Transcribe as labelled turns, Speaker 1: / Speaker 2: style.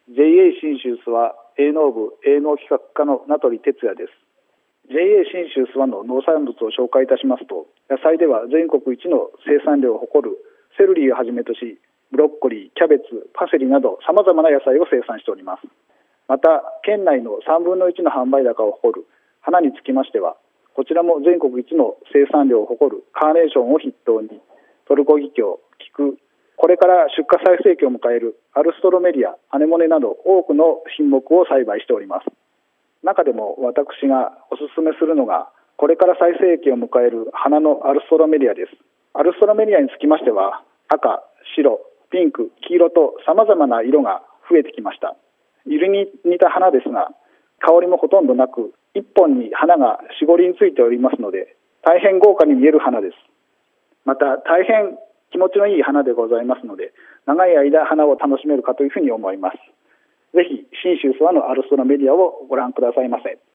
Speaker 1: JA 信州諏訪営農部営農企画課の名取哲也です。JA 信州諏訪の農産物を紹介いたしますと、野菜では全国一の生産量を誇るセロリをはじめとし、ブロッコリー、キャベツ、パセリなど様々な野菜を生産しております。また、県内の3分の1の販売高を誇る花につきましては、こちらも全国一の生産量を誇るカーネーションを筆頭に、トルコギキョウ、菊、これから出荷最盛期を迎えるアルストロメリア、アネモネなど多くの品目を栽培しております。中でも私がおすすめするのが、これから最盛期を迎える花のアルストロメリアです。アルストロメリアにつきましては、赤、白、ピンク、黄色と様々な色が増えてきました。ユリに似た花ですが、香りもほとんどなく、一本に花が4、5輪ついておりますので、大変豪華に見える花です。また、大変気持ちのいい花でございますので、長い間花を楽しめるかというふうに思います。ぜひ、信州諏訪のアルストロメリアをご覧くださいませ。